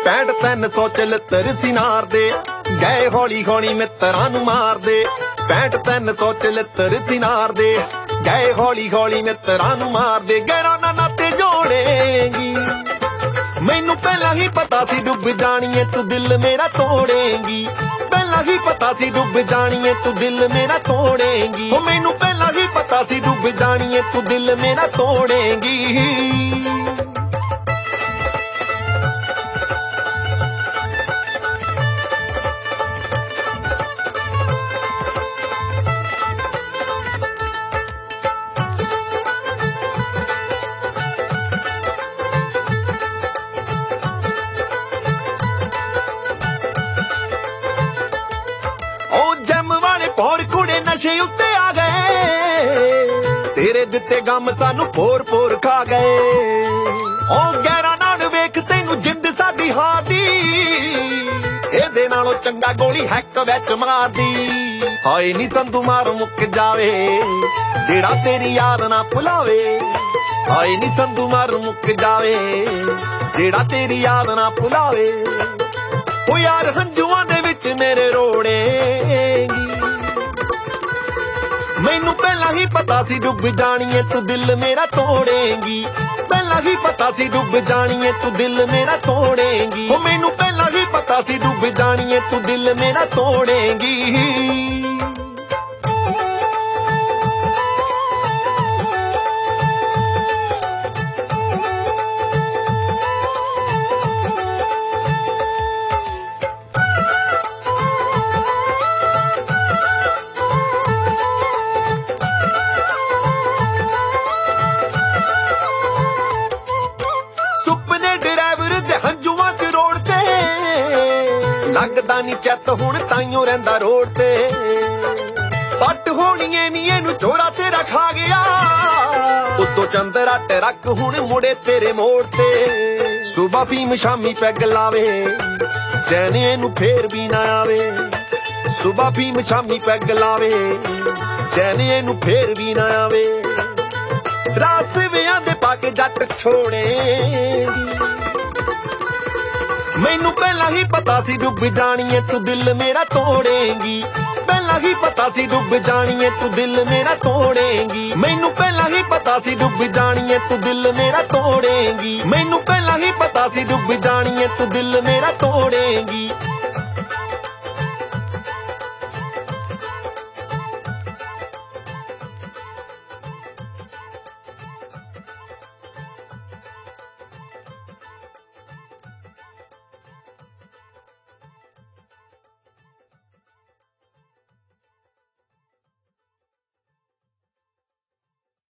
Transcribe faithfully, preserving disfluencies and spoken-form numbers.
ਪੈਂਹਠ ਤਿੰਨ ਸੌ ਚਲੱਤਰ ਸਿਨਾਰ ਦੇ ਗਏ ਹੌਲੀ ਹੌਲੀ ਮਿੱਤਰਾਂ ਨੂੰ ਮਾਰਦੇ। ਪੈਂਹਠ ਤਿੰਨ ਸੌ ਚਲੱਤਰ ਸਿਨਾਰ ਦੇ ਗਏ ਹੌਲੀ ਹੌਲੀ ਮਿੱਤਰਾਂ ਨੂੰ ਮਾਰਦੇ। ਗੈਰਾਂ ਨਾਲ ਨਾਤੇ ਜੋੜੇਂਗੀ ਮੈਨੂੰ ਪਹਿਲਾਂ ਹੀ ਪਤਾ ਸੀ ਡੁੱਬ ਜਾਣੀਏ ਤੂੰ ਦਿਲ ਮੇਰਾ ਤੋੜੇਂਗੀ। ਪਹਿਲਾਂ ਹੀ ਪਤਾ ਸੀ ਡੁੱਬ ਜਾਣੀਏ ਤੂੰ ਦਿਲ ਮੇਰਾ ਤੋੜੇਂਗੀ। ਉਹ ਮੈਨੂੰ ਪਹਿਲਾਂ ਹੀ ਪਤਾ ਸੀ ਡੁੱਬ ਜਾਣੀਏ ਤੂੰ ਦਿਲ ਮੇਰਾ ਤੋੜੇਂਗੀ। ਪੌਰ ਕੁੜੇ ਨਸ਼ੇ ਉੱਤੇ ਆ ਗਏ ਤੇਰੇ ਦਿੱਤੇ ਗਮ ਸਾਨੂੰ ਪੋਰ ਪੋਰ ਖਾ ਗਏ। ਉਹ ਗੈਰਾਂ ਨਾਲ ਵੇਖ ਤੈਨੂੰ ਜਿੰਦ ਸਾਡੀ ਹਾਰਦੀ ਇਹਦੇ ਨਾਲੋਂ ਚੰਗਾ ਗੋਲੀ ਹੈਕ ਵਿੱਚ ਮਾਰਦੀ। ਹਾਏ ਨੀ ਸੰਧੂ ਮਾਰ ਮੁੱਕ ਜਾਵੇ ਜਿਹੜਾ ਤੇਰੀ ਯਾਰ ਨਾ ਭੁਲਾਵੇ। ਹਾਏ ਨੀ ਸੰਧੂ ਮਾਰ ਮੁੱਕ ਜਾਵੇ ਜਿਹੜਾ ਤੇਰੀ ਯਾਦ ਨਾ ਭੁਲਾਵੇ। ਉਹ ਯਾਰ ਹੰਝੂਆਂ ਦੇ ਵਿੱਚ ਮੇਰੇ ਰੋੜੇਂਗੀ ਮੈਨੂੰ ਪਹਿਲਾਂ ਹੀ ਪਤਾ ਸੀ ਡੁੱਬ ਜਾਣੀਏ ਤੂੰ ਦਿਲ ਮੇਰਾ ਤੋੜੇਂਗੀ। ਪਹਿਲਾਂ ਹੀ ਪਤਾ ਸੀ ਡੁੱਬ ਜਾਣੀਏ ਤੂੰ ਦਿਲ ਮੇਰਾ ਤੋੜੇਂਗੀ। ਉਹ ਮੈਨੂੰ ਪਹਿਲਾਂ ਹੀ ਪਤਾ ਸੀ ਡੁੱਬ ਜਾਣੀਏ ਤੂੰ ਦਿਲ ਮੇਰਾ ਤੋੜੇਂਗੀ। ਲੱਗਦਾ ਨੀ ਚੱਤ ਹੁਣ ਤਾਈਓ ਰਹਿੰਦਾ ਰੋਡ ਤੇ। ਪੱਟ ਹੋਣੀਏ ਨੀ ਇਹਨੂੰ ਚੋਰਾ ਤੇਰਾ ਖਾ ਗਿਆ ਉੱਤੋਂ ਚੰਦਰਾ ਟਰੱਕ ਹੁਣ ਮੁੜੇ ਤੇਰੇ ਮੋੜ ਤੇ। ਸੁਬਾ ਫੀਮ ਸ਼ਾਮੀ ਪੈਗ ਲਾਵੇ ਚੈਨ ਇਹਨੂੰ ਫੇਰ ਵੀ ਨਾ ਆਵੇ। ਸੁਬਾ ਫੀਮ ਸ਼ਾਮੀ ਪੈਗ ਲਾਵੇ ਚੈਨ ਇਹਨੂੰ ਫੇਰ ਵੀ ਨਾ ਆਵੇ। ਰਾਸ ਵਿਆਂ ਦੇ ਪਾ ਕੇ ਜੱਟ ਛੋੜੇਂਗੀ ਮੈਨੂੰ ਪਹਿਲਾਂ ਹੀ ਪਤਾ ਸੀ ਡੁੱਬ ਜਾਣੀਏ ਤੂੰ ਦਿਲ ਮੇਰਾ ਤੋੜੇਂਗੀ। ਪਹਿਲਾਂ ਹੀ ਪਤਾ ਸੀ ਡੁੱਬ ਜਾਣੀਏ ਤੂੰ ਦਿਲ ਮੇਰਾ ਤੋੜੇਂਗੀ। ਮੈਨੂੰ ਪਹਿਲਾਂ ਹੀ ਪਤਾ ਸੀ ਡੁੱਬ ਜਾਣੀਏ ਤੂੰ ਦਿਲ ਮੇਰਾ ਤੋੜੇਂਗੀ। ਮੈਨੂੰ ਪਹਿਲਾਂ ਹੀ ਪਤਾ ਸੀ ਡੁੱਬ ਜਾਣੀਏ ਤੂੰ ਦਿਲ ਮੇਰਾ ਤੋੜੇਂਗੀ।